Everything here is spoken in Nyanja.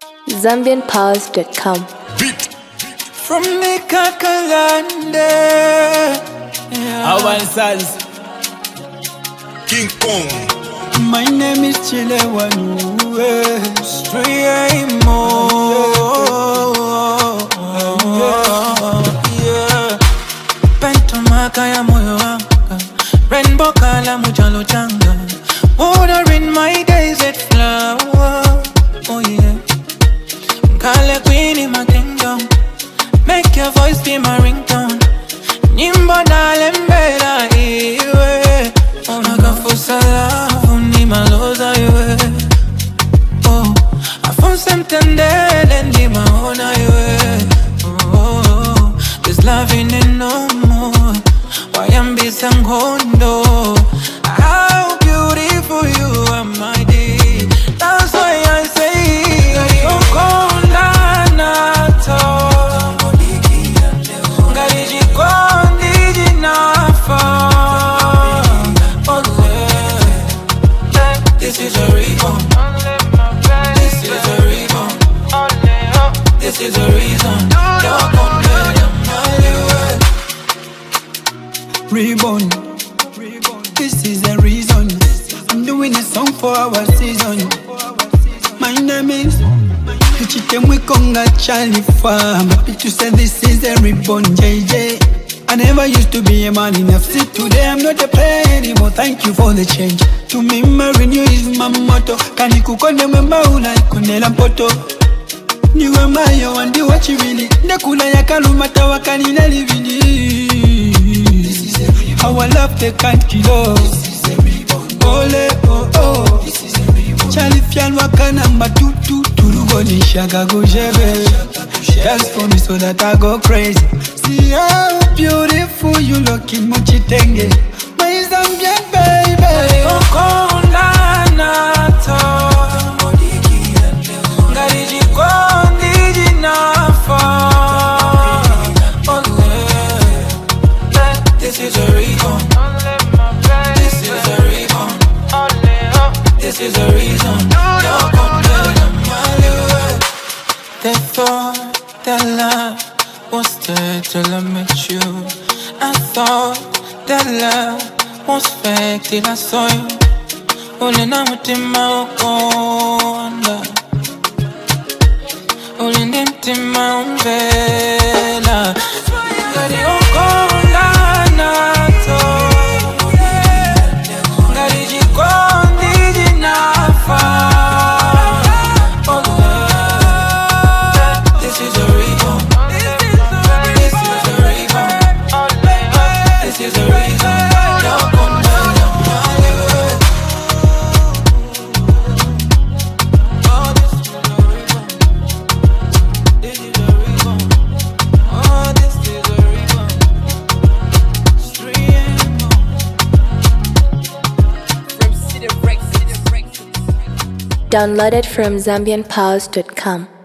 ZambianPows.com. From the Kakalande, Our sons, King Kong. My name is Chilewanu Streamo. Pentomaka ya moyo wanga, rainbow kala mujalo changa. Water in my days at flower. Oh yeah. Kale queen in my kingdom. Make your voice be my ringtone. Nyimbo nalembela iwe. Nakafusa lavu ni maloza iwe. Oh, afunse mtendele ni maona iwe. Oh, this love ain't no more. Wayambisa ngondo. How beautiful you are, my dear. That's why I say this is a reborn. This is a reason. Reborn. This is a reason. I'm doing a song for our season. My name is Chitemwe Konga Charlie Farm. Happy to say this is a reborn. JJ. I never used to be a man enough. See today I'm not a player anymore. Thank you for the change. To me marrying you is my motto. Kani kukonde mwemba unaikonela mpoto. Niwe mayo wandi wachivili. Nekula ya kalumata wakani na livini. Our love they can't kill us. Ole oh oh. Charlie fian wakana matutu. Turugo ni shaga go jebe. Dance for me so that I go crazy. See how beautiful you look in Muchitenge. My Zambian baby. Okonda nato. Ngariji kondi nafa. This is a reborn. This is a reborn. This is a reason. They thought that love was dead till I met you. I thought that love was fake till I saw you. Ulina mutima ukonda, ulinde mtima umvela. Ngari ukonda nato, ngari jikondi jinafa. This is a reborn. This is a reborn. This is a reason. Downloaded from ZambianPows.com.